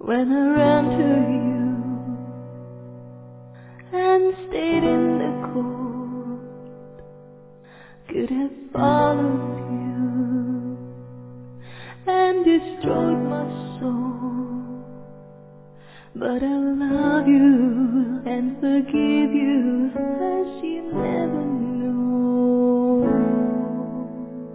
when I ran to you and stayed in the cold. Could have followed you and destroyed my soul, but I love you and forgive you as you never